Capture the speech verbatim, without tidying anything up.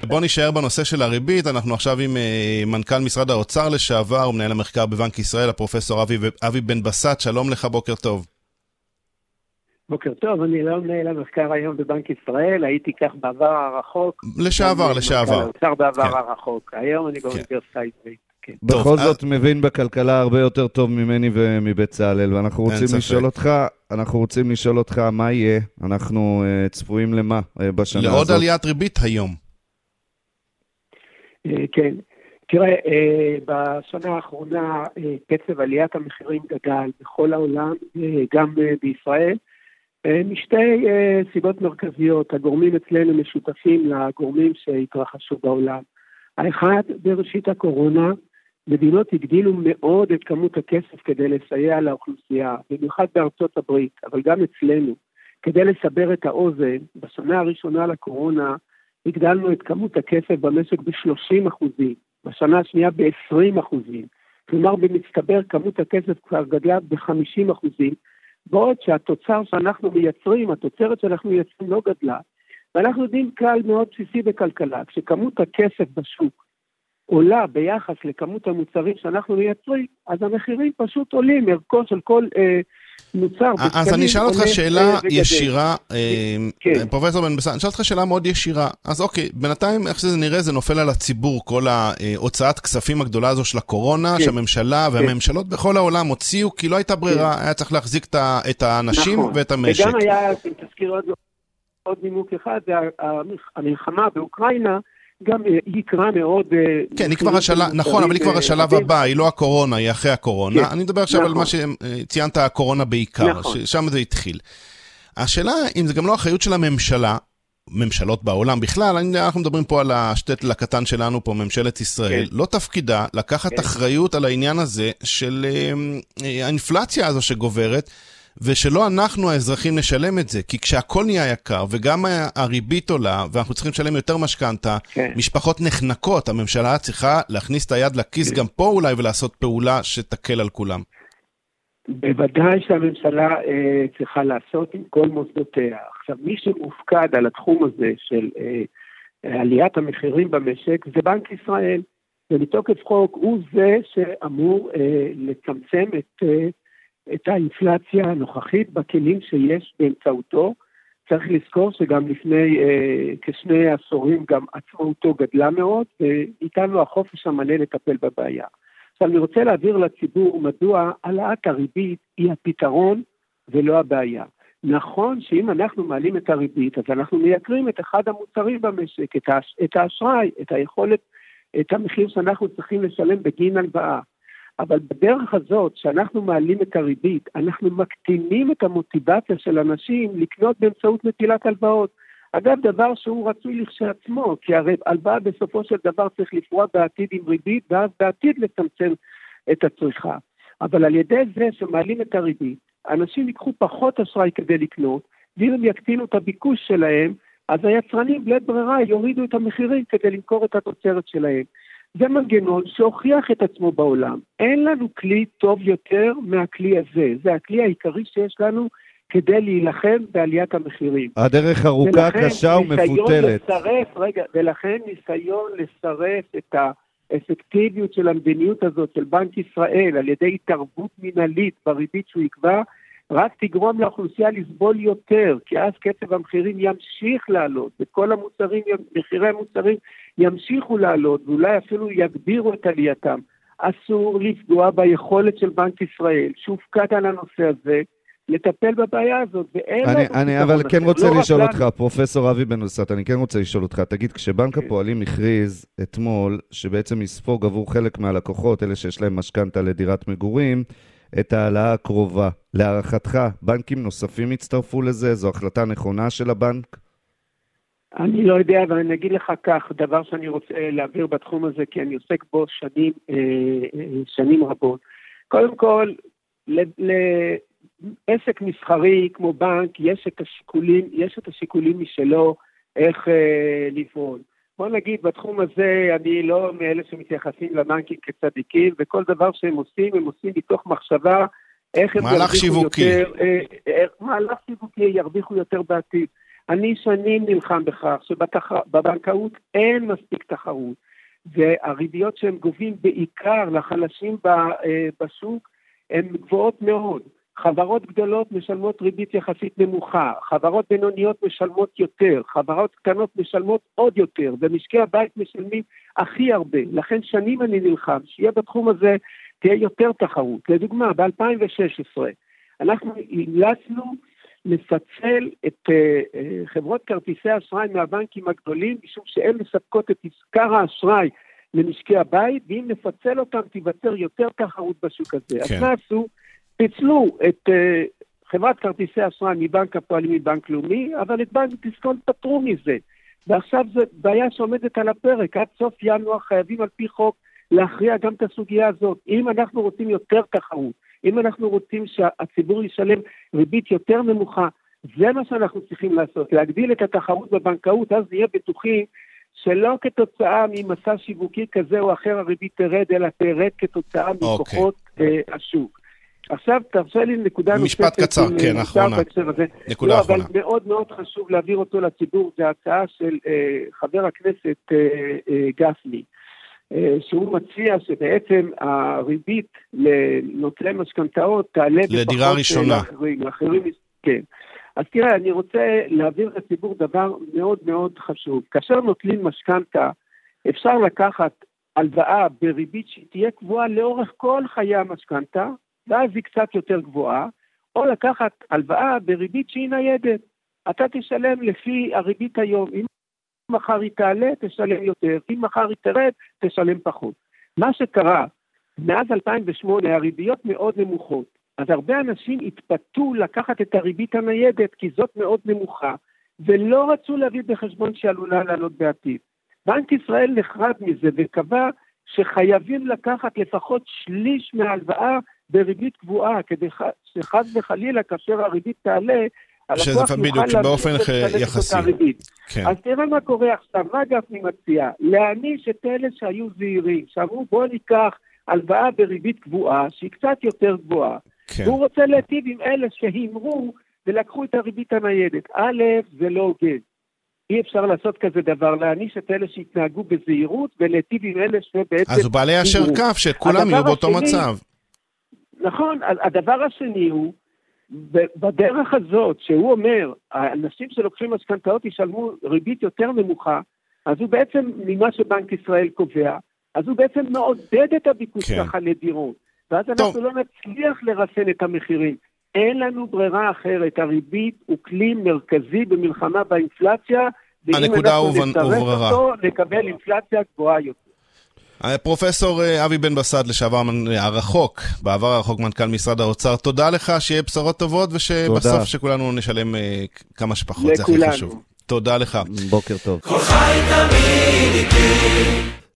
בוא נשאר בנושא של הריבית. אנחנו עכשיו עם מנכ"ל משרד האוצר לשעבר, ומנהל המחקר בבנק ישראל, הפרופסור אבי, אבי בן בסט. שלום לך, בוקר טוב. בוקר טוב, אני לא מנהל המחקר היום בבנק ישראל, הייתי כך בעבר הרחוק. לשעבר, לשעבר. האוצר בעבר הרחוק. היום אני באוניברסיטה העברית. בכל זאת מבין בכלכלה הרבה יותר טוב ממני ומבצלאל, ואנחנו רוצים לשאול אותך, אנחנו רוצים לשאול אותך מה יהיה, אנחנו צפויים למה בשנה הזאת? לעוד עליית ריבית היום. כן, תראה, בשנה האחרונה קצב עליית המחירים גדל בכל העולם, גם בישראל, משתי סיבות מרכזיות. הגורמים אצלנו משותפים לגורמים שהתרחשו בעולם. האחד, בראשית הקורונה, מדינות הגדילו מאוד את כמות הכסף כדי לסייע לאוכלוסייה, במיוחד בארצות הברית, אבל גם אצלנו. כדי לסבר את האוזן, בשנה הראשונה לקורונה, הגדלנו את כמות הכסף במשק ב-שלושים אחוזים, בשנה השנייה ב-עשרים אחוזים. כלומר, במצטבר כמות הכסף כבר גדלה ב-חמישים אחוזים, בעוד שהתוצר שאנחנו מייצרים, התוצרת שאנחנו מייצרים לא גדלה. ואנחנו יודעים כלל מאוד בסיסי בכלכלה, כשכמות הכסף בשוק עולה ביחס לכמות המוצרים שאנחנו מייצרים, אז המחירים פשוט עולים, ערכו של כל אה, מוצר. אז אני אשאל אותך שאלה ישירה, אה, כן. פרופסור בן בסט, אני אשאל אותך שאלה מאוד ישירה. אז אוקיי, בינתיים איך שזה נראה, זה נופל על הציבור, כל ההוצאת כספים הגדולה הזו של הקורונה, כן. שהממשלה והממשלות כן. בכל העולם הוציאו, כי לא הייתה ברירה, כן. היה צריך להחזיק את האנשים נכון. ואת המשק. וגם היה, אם תזכיר עוד עוד נימוק אחד, זה המלחמה באוקראינה, גם היא קרה מאוד... כן, היא כבר השלב, נכון, אבל היא כבר השלב הבא, היא לא הקורונה, היא אחרי הקורונה. אני מדבר עכשיו על מה שציינת, הקורונה בעיקר, שם זה התחיל. השאלה, אם זה גם לא אחריות של הממשלה, ממשלות בעולם בכלל, אנחנו מדברים פה על השטטל הקטן שלנו פה, ממשלת ישראל, לא תפקידה לקחת אחריות על העניין הזה של האינפלציה הזו שגוברת, ושלא אנחנו האזרחים נשלם את זה, כי כשהכל נהיה יקר, וגם הריבית עולה, ואנחנו צריכים לשלם יותר משכנתה, כן. משפחות נחנקות, הממשלה צריכה להכניס את היד לכיס גם פה אולי, ולעשות פעולה שתקל על כולם. בוודאי שהממשלה אה, צריכה לעשות עם כל מוסדותיה. עכשיו, מי שמופקד על התחום הזה של אה, עליית המחירים במשק, זה בנק ישראל, ומתוקף חוק הוא זה שאמור אה, לצמצם את... אה, את האינפלציה הנוכחית בכלים שיש באמצעותו. צריך לזכור שגם לפני אה, כשני עשורים גם עצמאותו גדלה מאוד, ואיתנו החופש המלא לטפל בבעיה. עכשיו אני רוצה להעביר לציבור מדוע העלאת הריבית היא הפתרון ולא הבעיה. נכון שאם אנחנו מעלים את הריבית, אז אנחנו מייקרים את אחד המוצרים במשק, את, הש, את האשראי, את היכולת, את המחיר שאנחנו צריכים לשלם בגין הלוואה. אבל בדרך הזאת, שאנחנו מעלים את הריבית, אנחנו מקטינים את המוטיבציה של אנשים לקנות באמצעות נטילת הלוואות. אגב, דבר שהוא רצוי לכשעצמו, כי הרי הלוואה בסופו של דבר צריך לפרוע בעתיד עם ריבית, ואז בעתיד לצמצם את הצריכה. אבל על ידי זה שמעלים את הריבית, אנשים ייקחו פחות אשראי כדי לקנות, ואם הם יקטינו את הביקוש שלהם, אז היצרנים בלית ברירה יורידו את המחירים כדי למכור את התוצרת שלהם. זה מנגנון שהוכיח את עצמו בעולם. אין לנו כלי טוב יותר מהכלי הזה. זה הכלי העיקרי שיש לנו כדי להילחם בעליית המחירים. הדרך ארוכה, קשה ומפותלת. לסרף, רגע, ולכן ניסיון לסרף את האפקטיביות של המדיניות הזאת של בנק ישראל על ידי התערבות מנהלית בריבית שהוא יקבע, רק תגרום לאוכלוסייה לסבול יותר, כי אז קצב המחירים ימשיך לעלות, וכל המוצרים, מחירי המוצרים ימשיכו לעלות, ואולי אפילו יגבירו את עלייתם. אסור לפגוע ביכולת של בנק ישראל, שהופקד על הנושא הזה, לטפל בבעיה הזאת, ואין... אני, אני אבל כן רוצה לא לשאול אותך, לנו. פרופסור אבי בן בסט, אני כן רוצה לשאול אותך, תגיד, כשבנק okay. הפועלים הכריז אתמול, שבעצם יספוג עבור חלק מהלקוחות, אלה שיש להם משכנתה לדירת מגורים, את העלאה הקרובה. להערכתך, בנקים נוספים הצטרפו לזה? זו החלטה נכונה של הבנק? אני לא יודע, אבל אני אגיד לך כך, דבר שאני רוצה להעביר בתחום הזה, כי אני עוסק בו שנים, שנים רבות. קודם כל, לעסק מסחרי כמו בנק, יש את השיקולים, יש את השיקולים משלו, איך לפעול. בוא נגיד, בתחום הזה, אני לא מאלה שמתייחסים לבנקים כצדיקים, וכל דבר שהם עושים, הם עושים מתוך מחשבה, איך הם מהלך שיווקי. יותר, אה, אה, מהלך שיווקי ירוויחו יותר בעתיד. אני שנים נלחם בכך שבבנקאות אין מספיק תחרות, והריביות שהם גובים בעיקר לחלשים בשוק הן גבוהות מאוד. חברות גדולות משלמות ריבית יחסית נמוכה, חברות בינוניות משלמות יותר, חברות קטנות משלמות עוד יותר, ומשקי הבית משלמים הכי הרבה. לכן שנים אני נלחם שיהיה בתחום הזה תהיה יותר תחרות. לדוגמה, ב-אלפיים ושש עשרה אנחנו המלצנו לפצל את uh, uh, חברות כרטיסי האשראי מהבנקים הגדולים, משום שהן מספקות את עיקר האשראי למשקי הבית, ואם נפצל אותם תיווצר יותר תחרות בשוק הזה. כן. אז מה עשו? פיצלו את uh, חברת כרטיסי האשראי מבנק הפועלים מבנק לאומי, אבל את בנק דיסקונט פטרו מזה. ועכשיו זו בעיה שעומדת על הפרק, עד סוף ינואר חייבים על פי חוק להכריע גם את הסוגיה הזאת. אם אנחנו רוצים יותר תחרות, אם אנחנו רוצים שהציבור ישלם ריבית יותר נמוכה, זה מה שאנחנו צריכים לעשות, להגדיל את התחרות בבנקאות, אז נהיה בטוחים שלא כתוצאה ממסע שיווקי כזה או אחר הריבית תרד, אלא תרד כתוצאה מכוחות okay. uh, השוק. עכשיו תרשה לי נקודה נוספת. משפט קצר, כן, אחרונה. נקודה לא, אחרונה. אבל מאוד מאוד חשוב להעביר אותו לציבור, זה הצעה של uh, חבר הכנסת uh, uh, גפני. שהוא מציע שבעצם הריבית לנוטלי משכנתאות תעלה לדירה ראשונה. לאחרים, לאחרים, כן. אז תראה, אני רוצה להעביר לציבור דבר מאוד מאוד חשוב. כאשר נוטלים משכנתה, אפשר לקחת הלוואה בריבית שתהיה קבועה לאורך כל חיי המשכנתה, ואז היא קצת יותר גבוהה, או לקחת הלוואה בריבית שהיא ניידת. אתה תשלם לפי הריבית היום. אם מחר היא תעלה, תשלם יותר, אם מחר היא תרד, תשלם פחות. מה שקרה, מאז אלפיים ושמונה הריביות מאוד נמוכות, אז הרבה אנשים התפתו לקחת את הריבית הניידת, כי זאת מאוד נמוכה, ולא רצו להביא בחשבון שעלולה לעלות בעתיד. בנק ישראל נחרד מזה וקבע שחייבים לקחת לפחות שליש מההלוואה בריבית קבועה, כדי שחס וחלילה כאשר הריבית תעלה, שזה בדיוק, באופן יחסי. כן. אז תראה מה קורה עכשיו, מה גפני מציע? להעניש את אלה שהיו זהירים, שאמרו בוא ניקח הלוואה בריבית קבועה, שהיא קצת יותר גבוהה. כן. והוא רוצה להטיב עם אלה שהימרו ולקחו את הריבית הניידת. א', זה לא הוגן. אי אפשר לעשות כזה דבר, להעניש את אלה שהתנהגו בזהירות ולהטיב עם אלה שבעצם... אז הוא בעלי אשר כף, שכולם יהיו באותו השני, מצב. נכון, הדבר השני הוא, בדרך הזאת, שהוא אומר, האנשים שלוקחים משכנתאות ישלמו ריבית יותר נמוכה, אז הוא בעצם, ממה שבנק ישראל קובע, אז הוא בעצם מעודד את הביקוש ככה כן. לדירות, ואז טוב. אנחנו לא נצליח לרסן את המחירים. אין לנו ברירה אחרת, הריבית הוא כלי מרכזי במלחמה באינפלציה, הנקודה הובררה. אותו, נקבל אינפלציה גבוהה יותר. פרופסור אבי בן בסט, לשעבר הרחוק, בעבר הרחוק מנכ"ל משרד האוצר, תודה לך, שיהיה בשורות טובות, ושבסוף שכולנו נשלם כמה שפחות, זה הכי חשוב. תודה לך. בוקר טוב. כל חי תמיד איתי.